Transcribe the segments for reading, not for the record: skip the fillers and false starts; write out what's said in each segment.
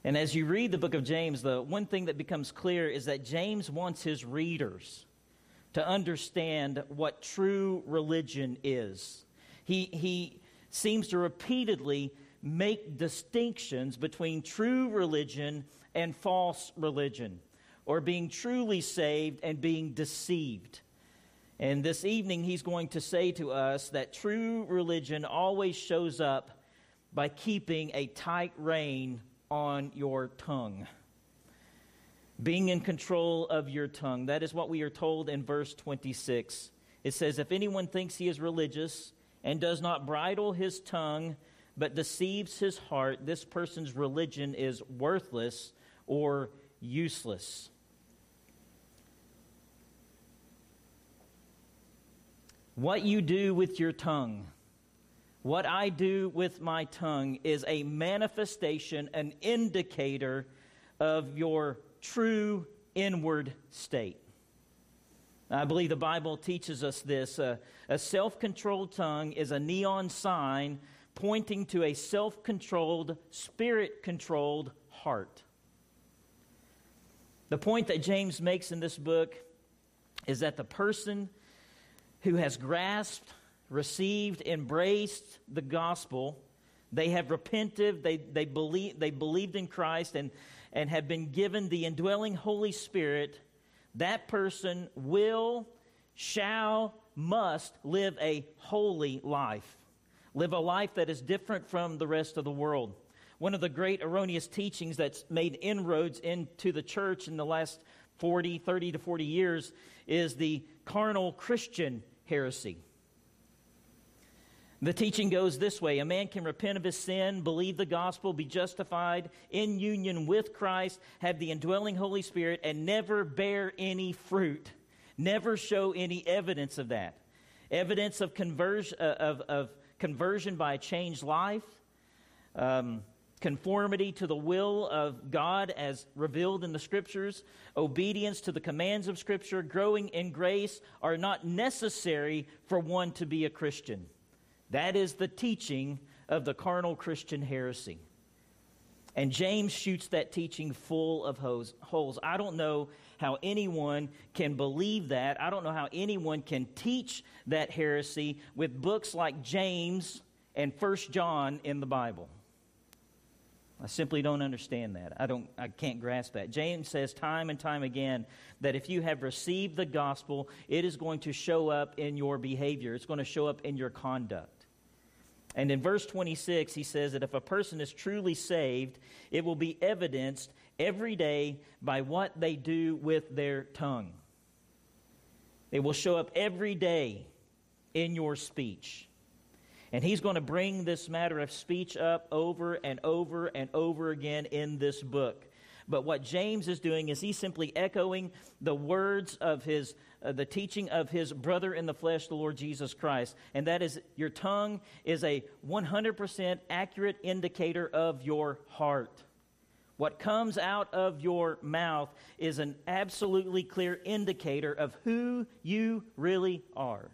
And as you read the book of James, the one thing that becomes clear is that James wants his readers to understand what true religion is. He seems to repeatedly make distinctions between true religion and false religion, or being truly saved and being deceived. And this evening he's going to say to us that true religion always shows up by keeping a tight rein on your tongue. Being in control of your tongue. That is what we are told in verse 26. It says, if anyone thinks he is religious and does not bridle his tongue, but deceives his heart, this person's religion is worthless or useless. What you do with your tongue, what I do with my tongue, is a manifestation, an indicator of your true inward state. I believe the Bible teaches us this. A self-controlled tongue is a neon sign pointing to a self-controlled, spirit-controlled heart. The point that James makes in this book is that the person who has grasped, received, embraced the gospel, they have repented, they believed in Christ and have been given the indwelling Holy Spirit, that person must live a holy life. Live a life that is different from the rest of the world. One of the great erroneous teachings that's made inroads into the church in the last 30 to 40 years is the carnal Christian heresy. The teaching goes this way: a man can repent of his sin, believe the gospel, be justified in union with Christ, have the indwelling Holy Spirit, and never bear any fruit. Never show any evidence of that. Evidence of conversion by a changed life, conformity to the will of God as revealed in the Scriptures, obedience to the commands of Scripture, growing in grace are not necessary for one to be a Christian. That is the teaching of the carnal Christian heresy. And James shoots that teaching full of holes. I don't know how anyone can believe that. I don't know how anyone can teach that heresy with books like James and 1 John in the Bible. I simply don't understand that. I can't grasp that. James says time and time again that if you have received the gospel, it is going to show up in your behavior. It's going to show up in your conduct. And in verse 26, he says that if a person is truly saved, it will be evidenced every day by what they do with their tongue. It will show up every day in your speech. And he's going to bring this matter of speech up over and over and over again in this book. But what James is doing is he's simply echoing the words of the teaching of his brother in the flesh, the Lord Jesus Christ. And that is, your tongue is a 100% accurate indicator of your heart. What comes out of your mouth is an absolutely clear indicator of who you really are.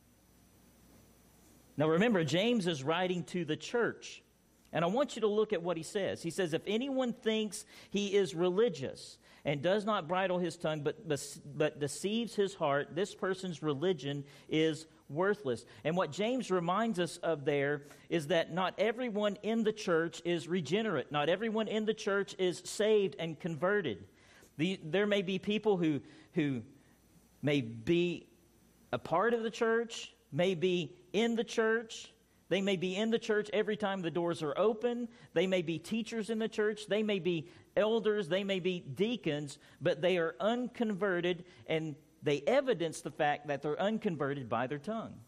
Now remember, James is writing to the church. And I want you to look at what he says. He says, if anyone thinks he is religious and does not bridle his tongue but deceives his heart, this person's religion is worthless. And what James reminds us of there is that not everyone in the church is regenerate. Not everyone in the church is saved and converted. There may be people who may be a part of the church, may be in the church. They may be in the church every time the doors are open. They may be teachers in the church. They may be elders. They may be deacons, but they are unconverted, and they evidence the fact that they're unconverted by their tongue.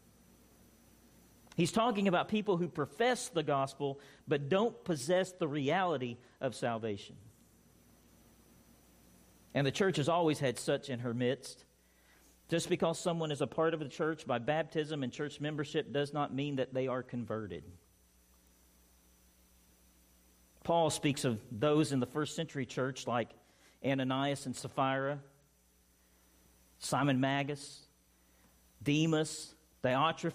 He's talking about people who profess the gospel but don't possess the reality of salvation. And the church has always had such in her midst. Just because someone is a part of the church by baptism and church membership does not mean that they are converted. Paul speaks of those in the first century church like Ananias and Sapphira, Simon Magus, Demas,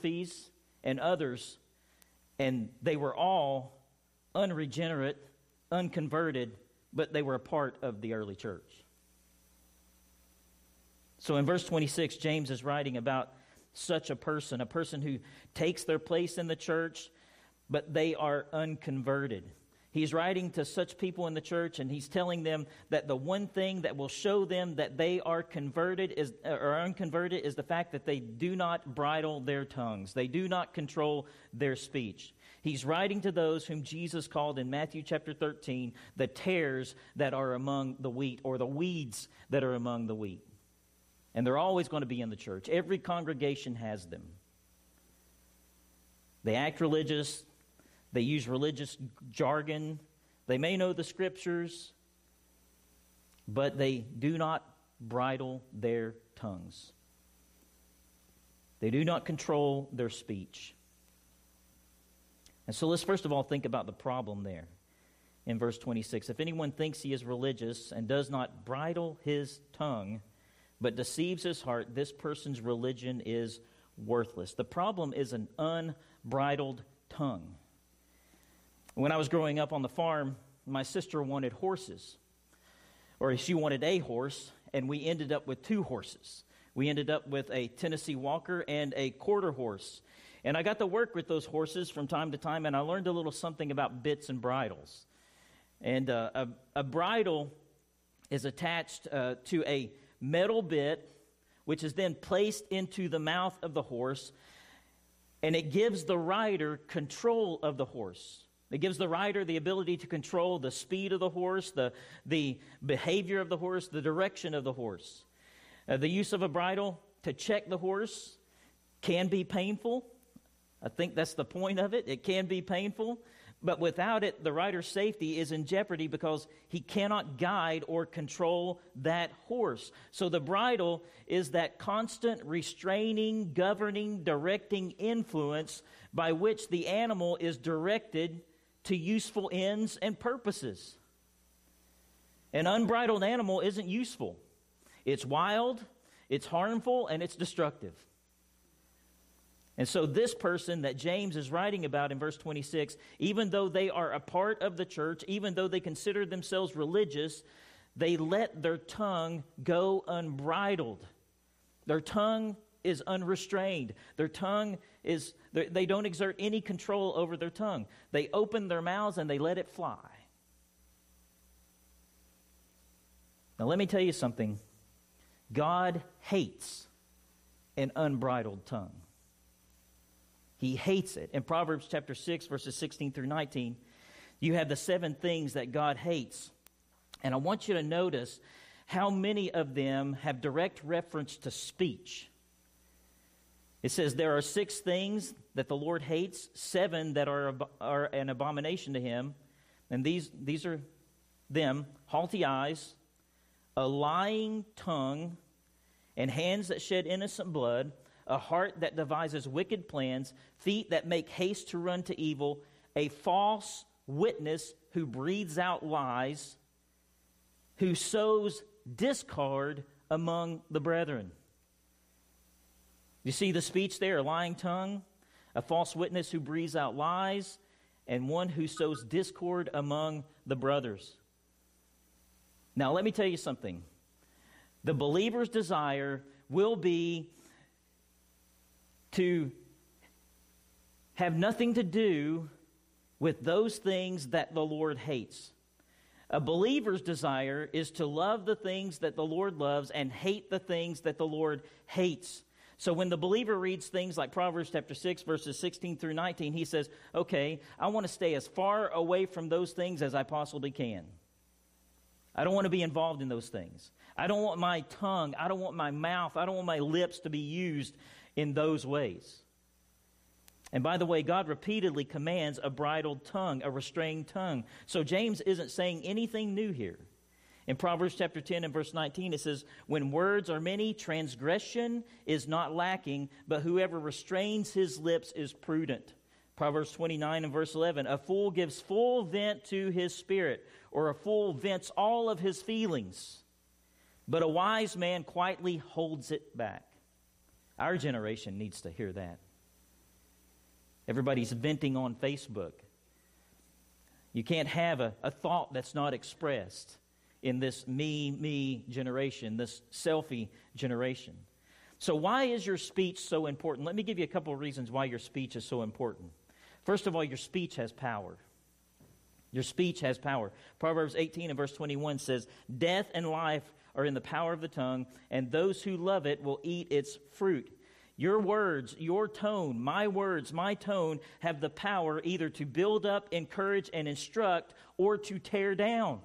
Diotrephes, and others, and they were all unregenerate, unconverted, but they were a part of the early church. So in verse 26, James is writing about such a person who takes their place in the church, but they are unconverted. He's writing to such people in the church, and he's telling them that the one thing that will show them that they are unconverted is the fact that they do not bridle their tongues. They do not control their speech. He's writing to those whom Jesus called in Matthew chapter 13 the tares that are among the wheat, or the weeds that are among the wheat. And they're always going to be in the church. Every congregation has them. They act religious. They use religious jargon. They may know the scriptures, but they do not bridle their tongues. They do not control their speech. And so let's first of all think about the problem there in verse 26. If anyone thinks he is religious and does not bridle his tongue, but deceives his heart, this person's religion is worthless. The problem is an unbridled tongue. When I was growing up on the farm, my sister wanted horses. Or she wanted a horse, and we ended up with two horses. We ended up with a Tennessee Walker and a quarter horse. And I got to work with those horses from time to time, and I learned a little something about bits and bridles. And a bridle is attached to a metal bit, which is then placed into the mouth of the horse, and it gives the rider control of the horse. It gives the rider the ability to control the speed of the horse, the behavior of the horse, the direction of the horse. The use of a bridle to check the horse can be painful. I think that's the point of it. It can be painful. But without it, the rider's safety is in jeopardy because he cannot guide or control that horse. So the bridle is that constant restraining, governing, directing influence by which the animal is directed to useful ends and purposes. An unbridled animal isn't useful. It's wild, it's harmful, and it's destructive. And so this person that James is writing about in verse 26, even though they are a part of the church, even though they consider themselves religious, they let their tongue go unbridled. Their tongue is unrestrained. Their tongue is, they don't exert any control over their tongue. They open their mouths and they let it fly. Now let me tell you something. God hates an unbridled tongue. He hates it. In Proverbs chapter 6, verses 16 through 19, you have the 7 things that God hates. And I want you to notice how many of them have direct reference to speech. It says there are 6 things that the Lord hates, 7 that are an abomination to him. And these are them: haughty eyes, a lying tongue, and hands that shed innocent blood, a heart that devises wicked plans, feet that make haste to run to evil, a false witness who breathes out lies, who sows discord among the brethren. You see the speech there: a lying tongue, a false witness who breathes out lies, and one who sows discord among the brothers. Now, let me tell you something. The believer's desire will be to have nothing to do with those things that the Lord hates. A believer's desire is to love the things that the Lord loves and hate the things that the Lord hates. So when the believer reads things like Proverbs chapter 6, verses 16 through 19, he says, okay, I want to stay as far away from those things as I possibly can. I don't want to be involved in those things. I don't want my tongue, I don't want my mouth, I don't want my lips to be used in those ways. And by the way, God repeatedly commands a bridled tongue, a restrained tongue. So James isn't saying anything new here. In Proverbs chapter 10 and verse 19, it says, when words are many, transgression is not lacking, but whoever restrains his lips is prudent. Proverbs 29 and verse 11, a fool gives full vent to his spirit, or a fool vents all of his feelings, but a wise man quietly holds it back. Our generation needs to hear that. Everybody's venting on Facebook. You can't have a thought that's not expressed in this me generation, this selfie generation. So why is your speech so important? Let me give you a couple of reasons why your speech is so important. First of all, your speech has power. Your speech has power. Proverbs 18 and verse 21 says, "Death and life are in the power of the tongue, and those who love it will eat its fruit." Your words, your tone, my words, my tone have the power either to build up, encourage, and instruct, or to tear down.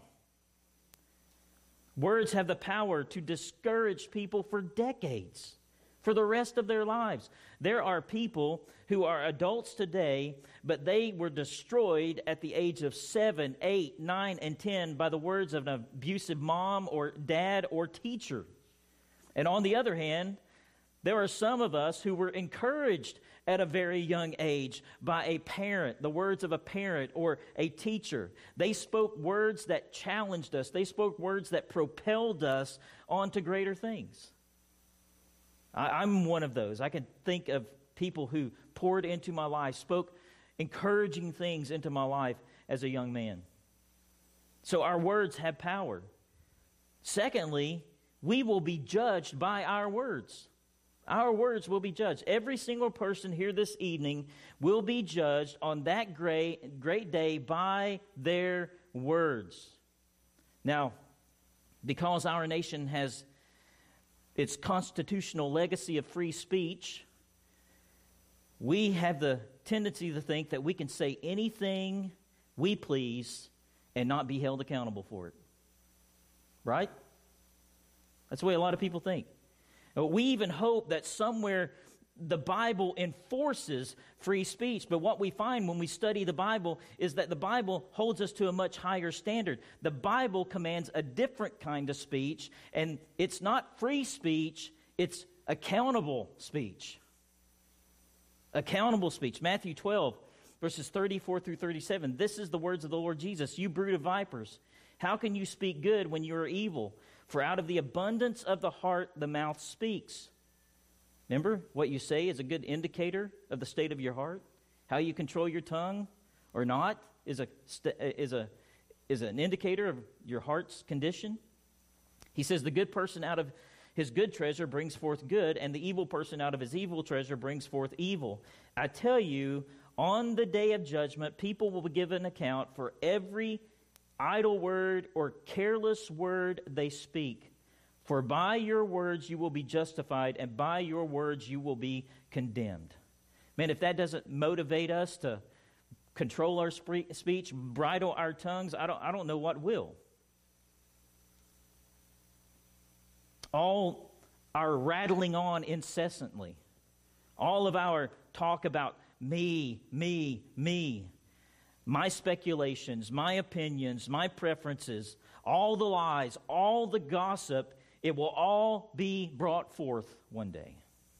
Words have the power to discourage people for decades, for the rest of their lives. There are people who are adults today, but they were destroyed at the age of 7, 8, 9, and 10 by the words of an abusive mom or dad or teacher. And on the other hand, there are some of us who were encouraged at a very young age by a parent, the words of a parent or a teacher. They spoke words that challenged us. They spoke words that propelled us on to greater things. I'm one of those. I can think of people who poured into my life, spoke encouraging things into my life as a young man. So our words have power. Secondly, we will be judged by our words. Our words will be judged. Every single person here this evening will be judged on that great day by their words. Now, because our nation has its constitutional legacy of free speech, we have the tendency to think that we can say anything we please and not be held accountable for it. Right? That's the way a lot of people think. We even hope that somewhere the Bible enforces free speech. But what we find when we study the Bible is that the Bible holds us to a much higher standard. The Bible commands a different kind of speech, and it's not free speech, it's accountable speech. Accountable speech. Matthew 12, verses 34 through 37. This is the words of the Lord Jesus. "You brood of vipers, how can you speak good when you are evil? For out of the abundance of the heart, the mouth speaks." Remember, what you say is a good indicator of the state of your heart. How you control your tongue or not is an indicator of your heart's condition. He says, "The good person out of his good treasure brings forth good, and the evil person out of his evil treasure brings forth evil. I tell you, on the day of judgment, people will be given account for every idle word or careless word they speak. For by your words you will be justified, and by your words you will be condemned." Man, if that doesn't motivate us to control our speech, bridle our tongues, I don't know what will. All our rattling on incessantly, all of our talk about me, my speculations, my opinions, my preferences, all the lies, all the gossip, it will all be brought forth one day.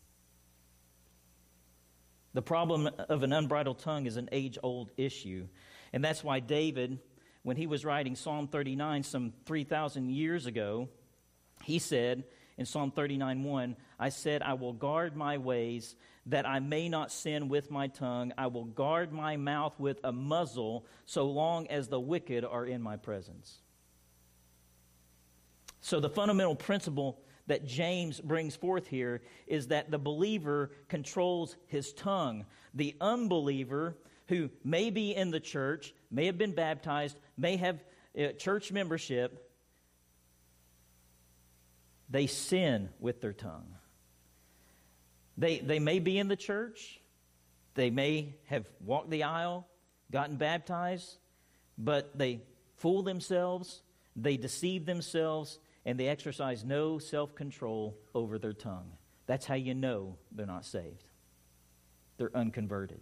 The problem of an unbridled tongue is an age-old issue. And that's why David, when he was writing Psalm 39 some 3,000 years ago, he said in Psalm 39:1, "I said, I will guard my ways, that I may not sin with my tongue. I will guard my mouth with a muzzle, so long as the wicked are in my presence." So the fundamental principle that James brings forth here is that the believer controls his tongue. The unbeliever, who may be in the church, may have been baptized, may have church membership, they sin with their tongue. They may be in the church, they may have walked the aisle, gotten baptized, but they fool themselves, they deceive themselves, and they exercise no self-control over their tongue. That's how you know they're not saved. They're unconverted.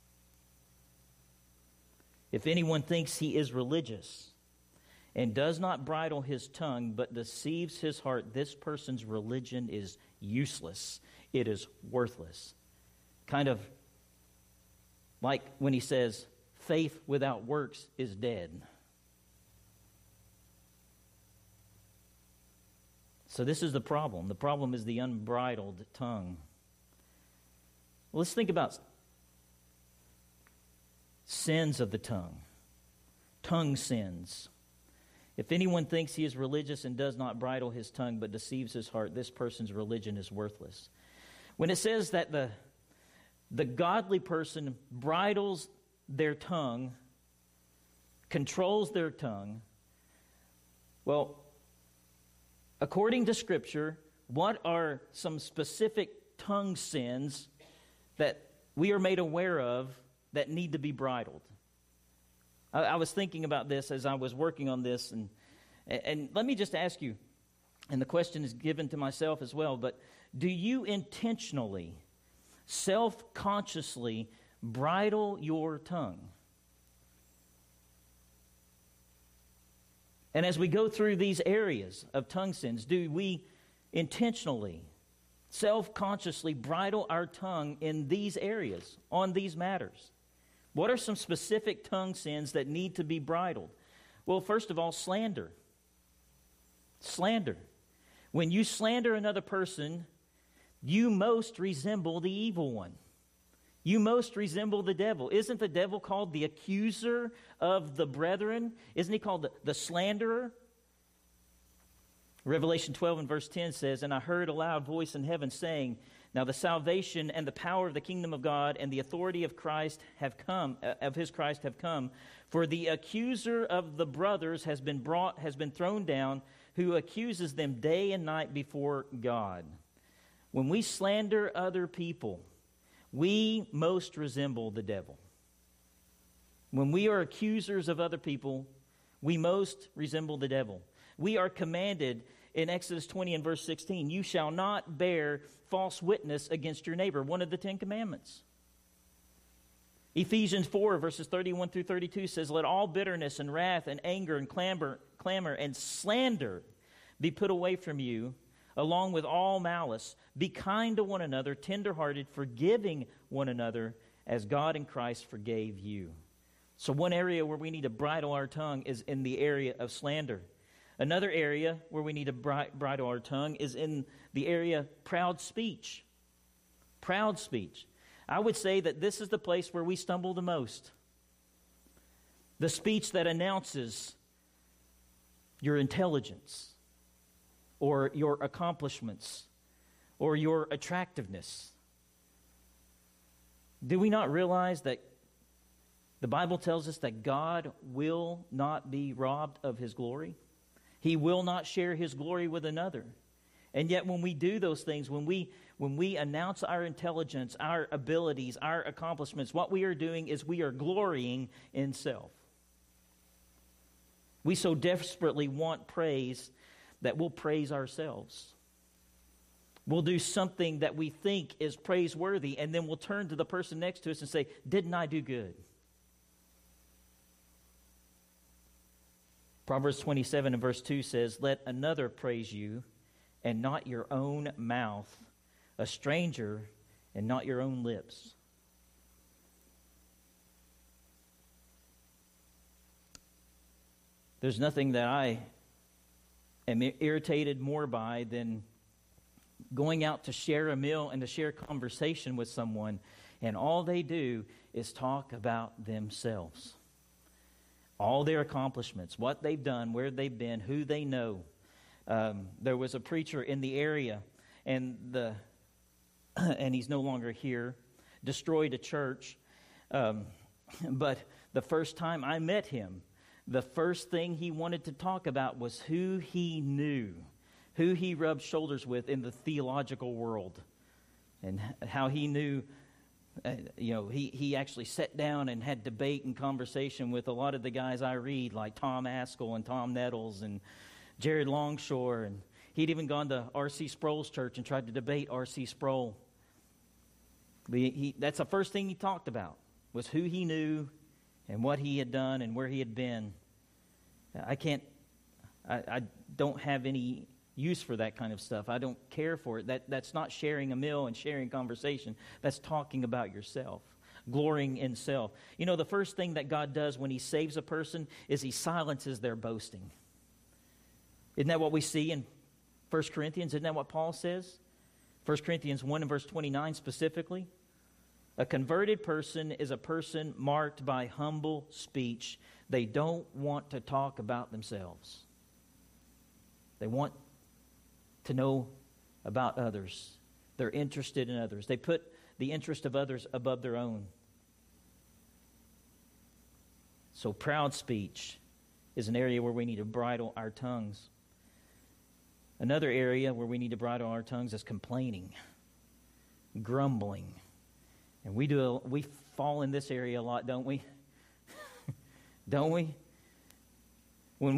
If anyone thinks he is religious and does not bridle his tongue but deceives his heart, this person's religion is useless. It is worthless. Kind of like when he says, faith without works is dead. So this is the problem. The problem is the unbridled tongue. Well, let's think about sins of the tongue. tongue sins. If anyone thinks he is religious and does not bridle his tongue but deceives his heart, this person's religion is worthless. When it says that the godly person bridles their tongue, controls their tongue, well, according to Scripture, what are some specific tongue sins that we are made aware of that need to be bridled? I was thinking about this as I was working on this, and let me just ask you, and the question is given to myself as well, but do you intentionally, self-consciously bridle your tongue? And as we go through these areas of tongue sins, do we intentionally, self-consciously bridle our tongue in these areas, on these matters? What are some specific tongue sins that need to be bridled? Well, first of all, slander. Slander. When you slander another person, you most resemble the evil one. You most resemble the devil. Isn't the devil called the accuser of the brethren? Isn't he called the slanderer? Revelation 12 and verse 10 says, "And I heard a loud voice in heaven saying, now the salvation and the power of the kingdom of God and the authority of Christ have come, for the accuser of the brothers has been thrown down, who accuses them day and night before God." When we slander other people, we most resemble the devil. When we are accusers of other people, we most resemble the devil. We are commanded in Exodus 20 and verse 16, "You shall not bear false witness against your neighbor," one of the 10 commandments. Ephesians 4 verses 31 through 32 says, "Let all bitterness and wrath and anger and clamor and slander be put away from you, along with all malice. Be kind to one another, tenderhearted, forgiving one another, as God in Christ forgave you." So one area where we need to bridle our tongue is in the area of slander. Another area where we need to bridle our tongue is in the area of proud speech. Proud speech. I would say that this is the place where we stumble the most. The speech that announces your intelligence, or your accomplishments, or your attractiveness. Do we not realize that the Bible tells us that God will not be robbed of His glory? He will not share His glory with another. And yet when we do those things, when we announce our intelligence, our abilities, our accomplishments, what we are doing is we are glorying in self. We so desperately want praise that we'll praise ourselves. We'll do something that we think is praiseworthy, and then we'll turn to the person next to us and say, "Didn't I do good?" Proverbs 27 and verse 2 says, "Let another praise you, and not your own mouth, a stranger, and not your own lips." There's nothing that I am irritated more by than going out to share a meal and to share conversation with someone, and all they do is talk about themselves. All their accomplishments, what they've done, where they've been, who they know. There was a preacher in the area, and he's no longer here, destroyed a church. But the first time I met him, the first thing he wanted to talk about was who he knew, who he rubbed shoulders with in the theological world, and how he knew. He actually sat down and had debate and conversation with a lot of the guys I read, like Tom Askell and Tom Nettles and Jared Longshore, and he'd even gone to R.C. Sproul's church and tried to debate R.C. Sproul. That's the first thing he talked about, was who he knew and what he had done and where he had been. I don't have any use for that kind of stuff. I don't care for it. That's not sharing a meal and sharing conversation. That's talking about yourself, glorying in self. You know, the first thing that God does when He saves a person is He silences their boasting. Isn't that what we see in 1 Corinthians? Isn't that what Paul says? 1 Corinthians 1 and verse 29 specifically. A converted person is a person marked by humble speech. They don't want to talk about themselves. They want to know about others. They're interested in others. They put the interest of others above their own. So proud speech is an area where we need to bridle our tongues. Another area where we need to bridle our tongues is complaining, grumbling. And we fall in this area a lot, don't we? Don't we? We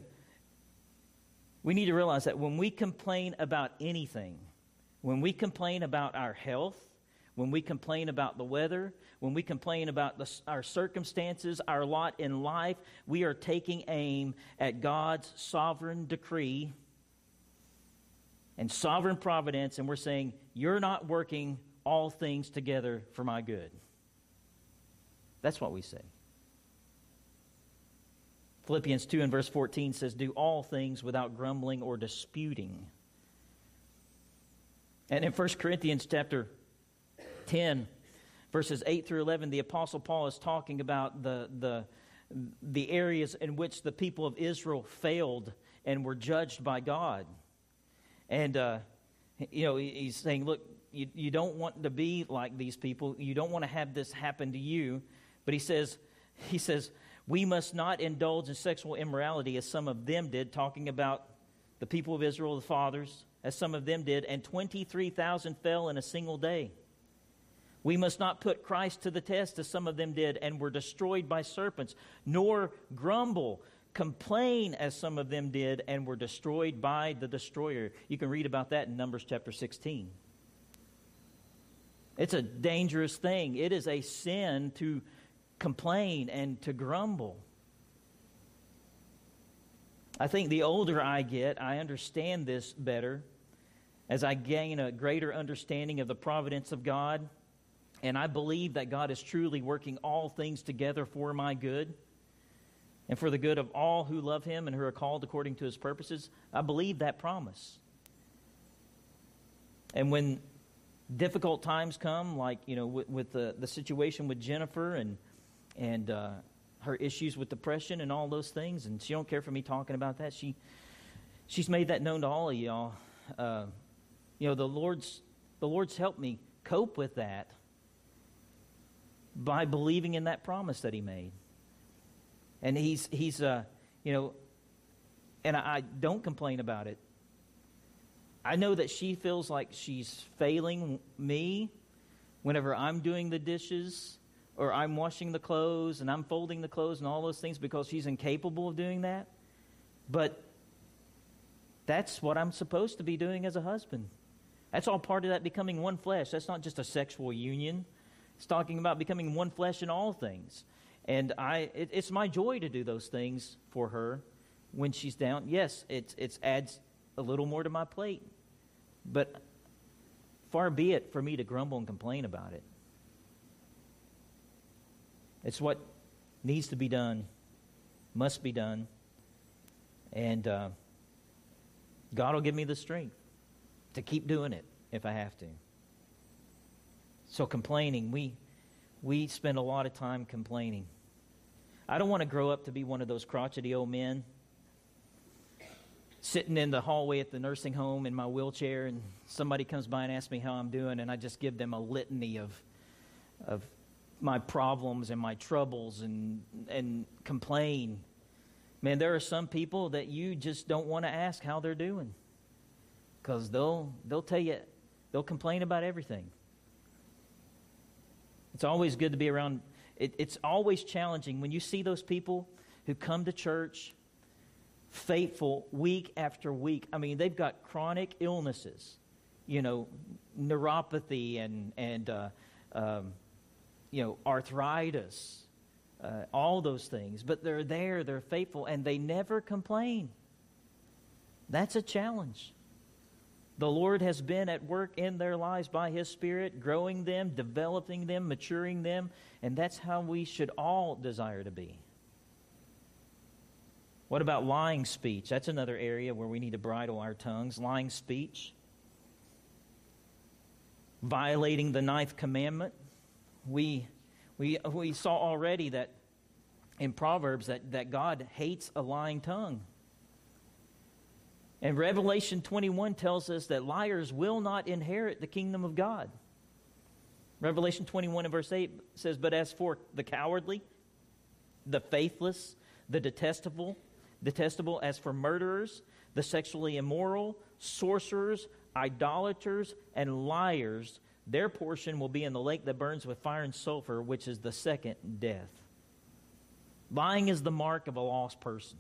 need to realize that when we complain about anything, when we complain about our health, when we complain about the weather, when we complain about our circumstances, our lot in life, we are taking aim at God's sovereign decree and sovereign providence, and we're saying, you're not working all things together for my good. That's what we say. Philippians 2 and verse 14 says, do all things without grumbling or disputing. And in 1 Corinthians chapter 10, verses 8 through 11, the Apostle Paul is talking about the areas in which the people of Israel failed and were judged by God. And, he's saying, look, you don't want to be like these people. You don't want to have this happen to you. But he says, we must not indulge in sexual immorality as some of them did, talking about the people of Israel, the fathers, as some of them did, and 23,000 fell in a single day. We must not put Christ to the test as some of them did and were destroyed by serpents, nor grumble, complain as some of them did and were destroyed by the destroyer. You can read about that in Numbers chapter 16. It's a dangerous thing. It is a sin to complain and to grumble. I think the older I get, I understand this better as I gain a greater understanding of the providence of God. And I believe that God is truly working all things together for my good and for the good of all who love Him and who are called according to His purposes. I believe that promise. And when difficult times come, like, with the situation with Jennifer and her issues with depression and all those things, and she don't care for me talking about that. She's made that known to all of y'all. The Lord's helped me cope with that by believing in that promise that He made. And he's and I don't complain about it. I know that she feels like she's failing me whenever I'm doing the dishes or I'm washing the clothes and I'm folding the clothes and all those things, because she's incapable of doing that. But that's what I'm supposed to be doing as a husband. That's all part of that becoming one flesh. That's not just a sexual union. It's talking about becoming one flesh in all things. And it's my joy to do those things for her when she's down. Yes, it adds a little more to my plate. But far be it for me to grumble and complain about it. It's what needs to be done, must be done. And God will give me the strength to keep doing it if I have to. So complaining, we spend a lot of time complaining. I don't want to grow up to be one of those crotchety old men sitting in the hallway at the nursing home in my wheelchair, and somebody comes by and asks me how I'm doing, and I just give them a litany of my problems and my troubles and complain. Man, there are some people that you just don't want to ask how they're doing, because they'll tell you, they'll complain about everything. It's always good to be around. It's always challenging when you see those people who come to church faithful week after week. I mean, they've got chronic illnesses, neuropathy and arthritis, all those things. But they're there, they're faithful, and they never complain. That's a challenge. The Lord has been at work in their lives by His Spirit, growing them, developing them, maturing them, and that's how we should all desire to be. What about lying speech? That's another area where we need to bridle our tongues. Lying speech. Violating the 9th commandment. We saw already that in Proverbs that God hates a lying tongue. And Revelation 21 tells us that liars will not inherit the kingdom of God. Revelation 21 and verse 8 says, "But as for the cowardly, the faithless, the detestable, as for murderers, the sexually immoral, sorcerers, idolaters, and liars, their portion will be in the lake that burns with fire and sulfur, which is the second death." Lying is the mark of a lost person.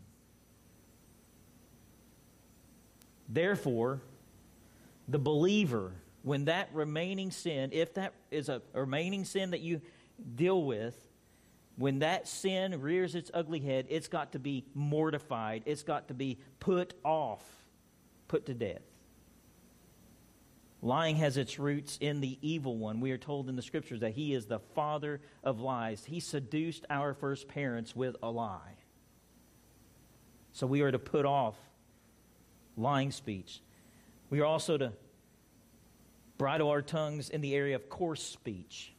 Therefore, the believer, when that remaining sin, if that is a remaining sin that you deal with, when that sin rears its ugly head, it's got to be mortified. It's got to be put off, put to death. Lying has its roots in the evil one. We are told in the Scriptures that he is the father of lies. He seduced our first parents with a lie. So we are to put off lying speech. We are also to bridle our tongues in the area of coarse speech.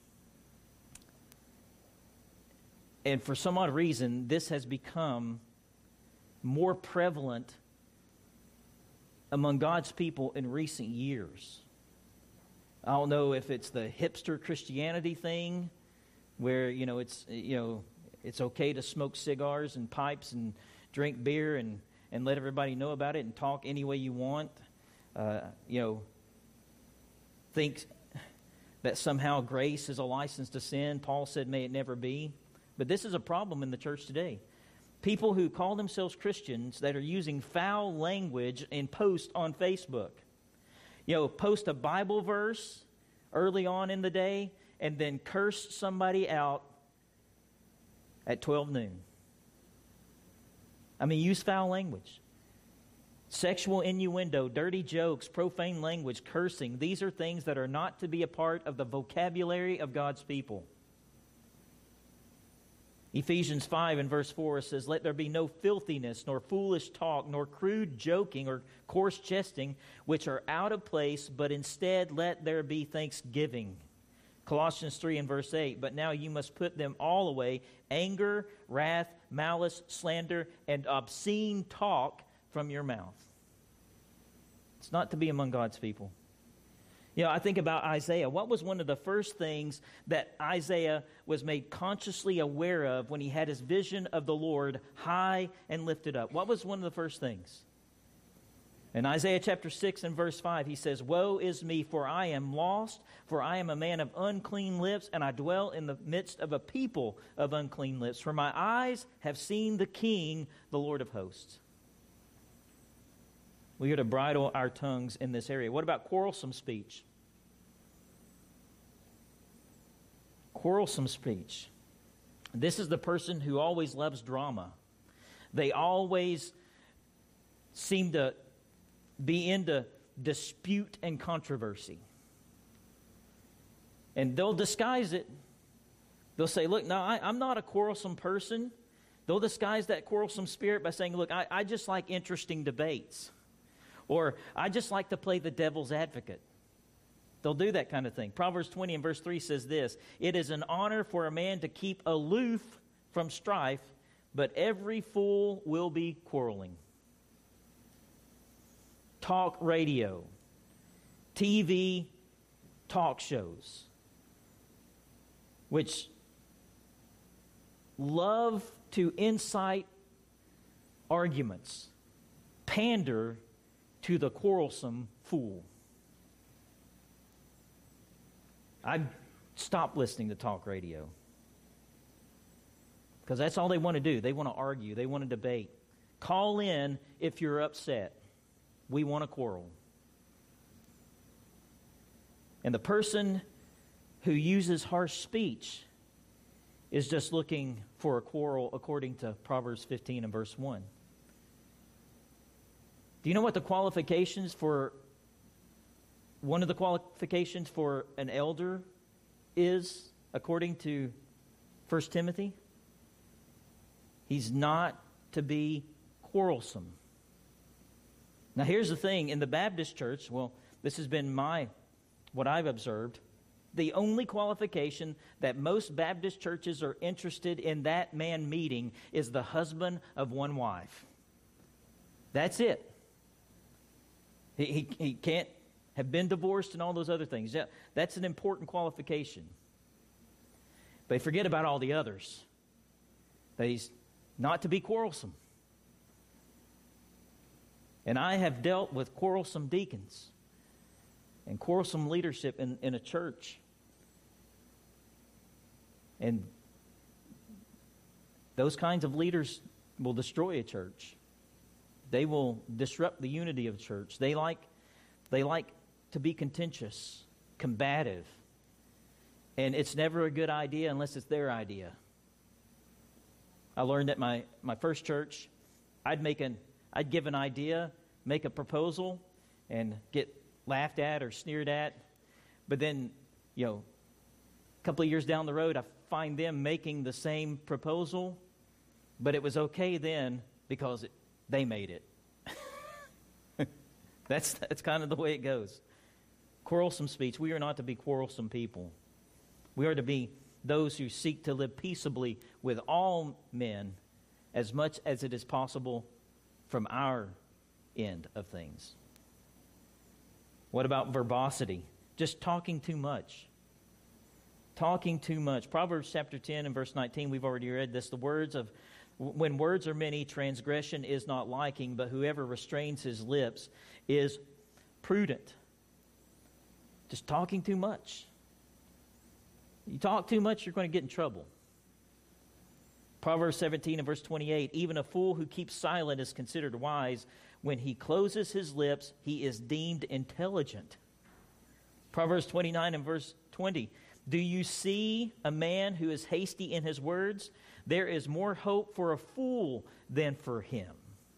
And for some odd reason, this has become more prevalent among God's people in recent years. I don't know if it's the hipster Christianity thing, where it's okay to smoke cigars and pipes and drink beer and let everybody know about it and talk any way you want. Think that somehow grace is a license to sin. Paul said, "May it never be." But this is a problem in the church today. People who call themselves Christians that are using foul language in posts on Facebook. Post a Bible verse early on in the day and then curse somebody out at 12 noon. Use foul language. Sexual innuendo, dirty jokes, profane language, cursing. These are things that are not to be a part of the vocabulary of God's people. Ephesians 5 and verse 4 says, "Let there be no filthiness, nor foolish talk, nor crude joking or coarse jesting, which are out of place, but instead let there be thanksgiving." Colossians 3 and verse 8, "But now you must put them all away, anger, wrath, malice, slander, and obscene talk from your mouth." It's not to be among God's people. I think about Isaiah. What was one of the first things that Isaiah was made consciously aware of when he had his vision of the Lord high and lifted up? What was one of the first things? In Isaiah chapter 6 and verse 5, he says, "Woe is me, for I am lost, for I am a man of unclean lips, and I dwell in the midst of a people of unclean lips. For my eyes have seen the King, the Lord of hosts." We are to bridle our tongues in this area. What about quarrelsome speech? Quarrelsome speech. This is the person who always loves drama. They always seem to be into dispute and controversy. And they'll disguise it. They'll say, "Look, no, I'm not a quarrelsome person." They'll disguise that quarrelsome spirit by saying, "Look, I just like interesting debates." Or, "I just like to play the devil's advocate." They'll do that kind of thing. Proverbs 20 and verse 3 says this, "It is an honor for a man to keep aloof from strife, but every fool will be quarreling." Talk radio, TV talk shows, which love to incite arguments, pander to the quarrelsome fool. I'd stop listening to talk radio, because that's all they want to do. They want to argue. They want to debate. Call in if you're upset. We want to quarrel. And the person who uses harsh speech is just looking for a quarrel, according to Proverbs 15 and verse 1. Do you know what the qualifications for, one of the qualifications for an elder is, according to 1 Timothy? He's not to be quarrelsome. Now here's the thing, in the Baptist church, this has been what I've observed. the only qualification that most Baptist churches are interested in that man meeting is the husband of one wife. That's it. He can't have been divorced and all those other things. Yeah, that's an important qualification. They forget about all the others. That he's not to be quarrelsome. And I have dealt with quarrelsome deacons and quarrelsome leadership in a church. And those kinds of leaders will destroy a church. They will disrupt the unity of the church. They like to be contentious, combative. And it's never a good idea unless it's their idea. I learned at my first church, I'd give an idea, make a proposal, and get laughed at or sneered at. But then, a couple of years down the road, I find them making the same proposal, but it was okay then because they made it. That's kind of the way it goes. Quarrelsome speech. We are not to be quarrelsome people. We are to be those who seek to live peaceably with all men as much as it is possible from our end of things. What about verbosity? Just talking too much. Talking too much. Proverbs chapter 10 and verse 19, we've already read this. When words are many, transgression is not liking, but whoever restrains his lips is prudent. Just talking too much. You talk too much, you're going to get in trouble. Proverbs 17 and verse 28, even a fool who keeps silent is considered wise. When he closes his lips, he is deemed intelligent. Proverbs 29 and verse 20, do you see a man who is hasty in his words? There is more hope for a fool than for him.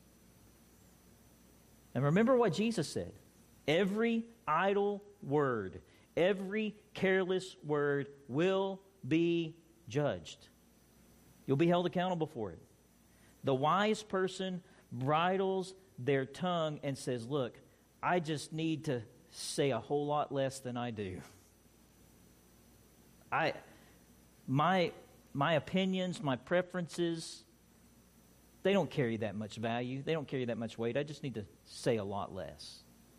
And remember what Jesus said. Every idle word, every careless word will be judged. You'll be held accountable for it. The wise person bridles their tongue and says, look, I just need to say a whole lot less than I do. My opinions, my preferences, they don't carry that much value. They don't carry that much weight. I just need to say a lot less.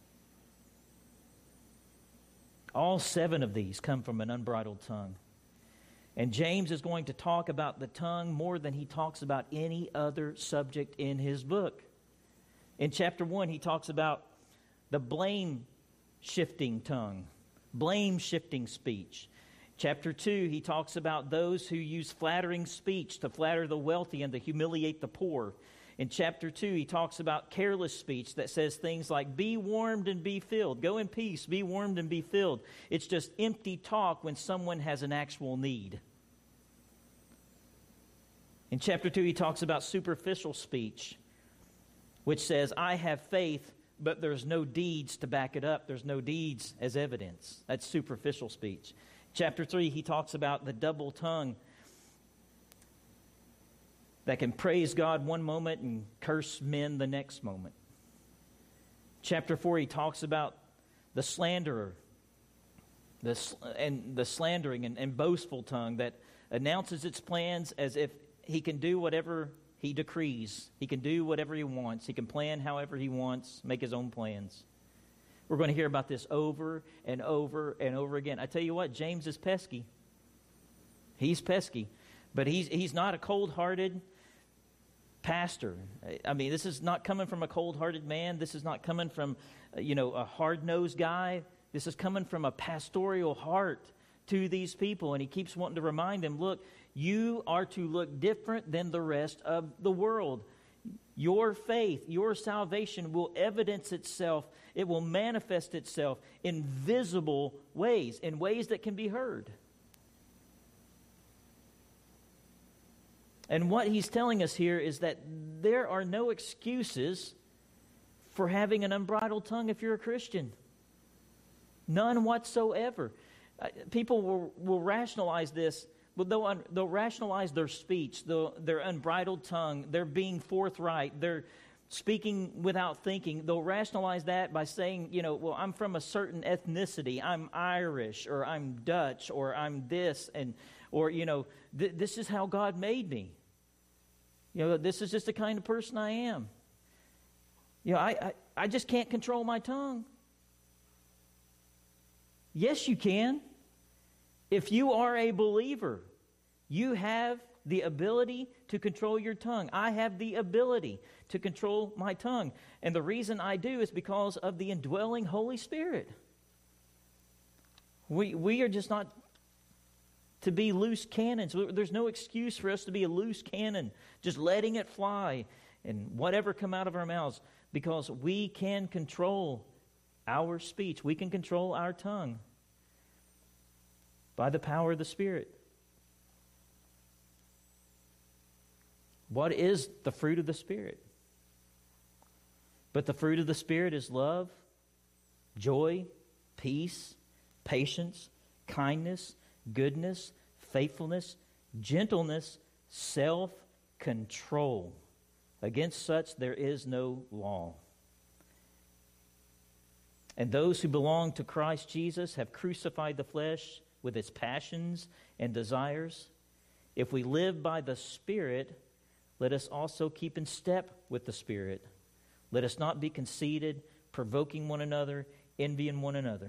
All 7 of these come from an unbridled tongue. And James is going to talk about the tongue more than he talks about any other subject in his book. In chapter 1, he talks about the blame-shifting tongue, blame-shifting speech. Chapter 2, he talks about those who use flattering speech to flatter the wealthy and to humiliate the poor. In chapter 2, he talks about careless speech that says things like, be warmed and be filled. Go in peace, be warmed and be filled. It's just empty talk when someone has an actual need. In chapter 2, he talks about superficial speech, which says, I have faith, but there's no deeds to back it up. There's no deeds as evidence. That's superficial speech. Chapter 3, he talks about the double tongue that can praise God one moment and curse men the next moment. Chapter 4, he talks about the slanderer, the slandering and boastful tongue that announces its plans as if he can do whatever he decrees. He can do whatever he wants. He can plan however he wants, make his own plans. We're going to hear about this over and over and over again. I tell you what, James is pesky. He's pesky. But he's not a cold-hearted pastor. I mean, this is not coming from a cold-hearted man. This is not coming from, a hard-nosed guy. This is coming from a pastoral heart to these people. And he keeps wanting to remind them, look, you are to look different than the rest of the world. Your faith, your salvation will evidence itself. It will manifest itself in visible ways, in ways that can be heard. And what he's telling us here is that there are no excuses for having an unbridled tongue if you're a Christian. None whatsoever. People will rationalize this. Well, they'll rationalize their speech, their unbridled tongue, their being forthright, their speaking without thinking, they'll rationalize that by saying, well, I'm from a certain ethnicity. I'm Irish, or I'm Dutch, or I'm this, or this is how God made me. This is just the kind of person I am. I just can't control my tongue. Yes, you can. If you are a believer, you have the ability to control your tongue. I have the ability to control my tongue. And the reason I do is because of the indwelling Holy Spirit. We are just not to be loose cannons. There's no excuse for us to be a loose cannon, just letting it fly and whatever come out of our mouths, because we can control our speech. We can control our tongue by the power of the Spirit. What is the fruit of the Spirit? But the fruit of the Spirit is love, joy, peace, patience, kindness, goodness, faithfulness, gentleness, self-control. Against such there is no law. And those who belong to Christ Jesus have crucified the flesh with its passions and desires. If we live by the Spirit, let us also keep in step with the Spirit. Let us not be conceited, provoking one another, envying one another.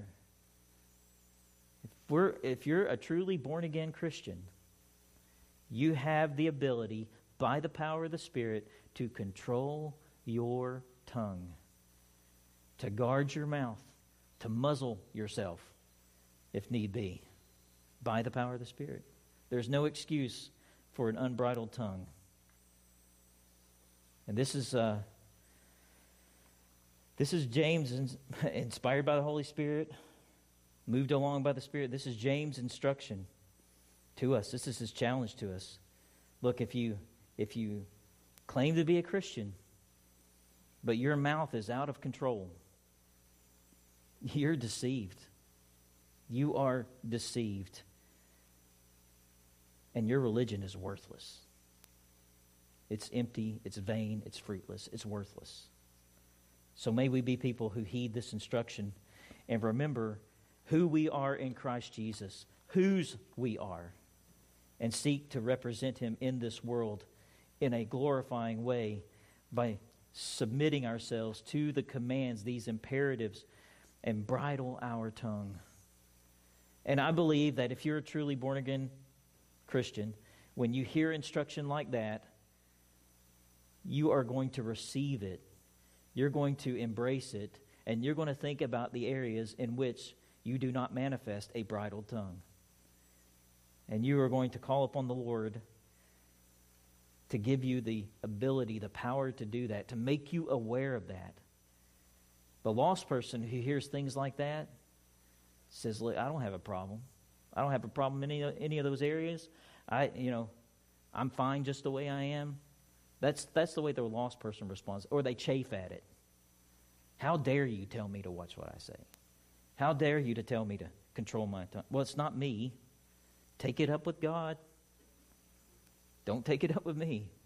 If you're a truly born-again Christian, you have the ability, by the power of the Spirit, to control your tongue, to guard your mouth, to muzzle yourself, if need be, by the power of the Spirit. There's no excuse for an unbridled tongue. And this is James, inspired by the Holy Spirit, moved along by the Spirit. This is James' instruction to us. This is his challenge to us. Look, if you claim to be a Christian, but your mouth is out of control, you're deceived. You are deceived. And your religion is worthless. It's empty, it's vain, it's fruitless, it's worthless. So may we be people who heed this instruction and remember who we are in Christ Jesus, whose we are, and seek to represent Him in this world in a glorifying way by submitting ourselves to the commands, these imperatives, and bridle our tongue. And I believe that if you're a truly born-again Christian, when you hear instruction like that, you are going to receive it. You're going to embrace it, and you're going to think about the areas in which you do not manifest a bridled tongue. And you are going to call upon the Lord to give you the ability, the power to do that, to make you aware of that. The lost person who hears things like that says, "Look, I don't have a problem. I don't have a problem in any of those areas. I'm fine just the way I am." That's the way the lost person responds, or they chafe at it. How dare you tell me to watch what I say? How dare you to tell me to control my tongue? Well, it's not me. Take it up with God. Don't take it up with me.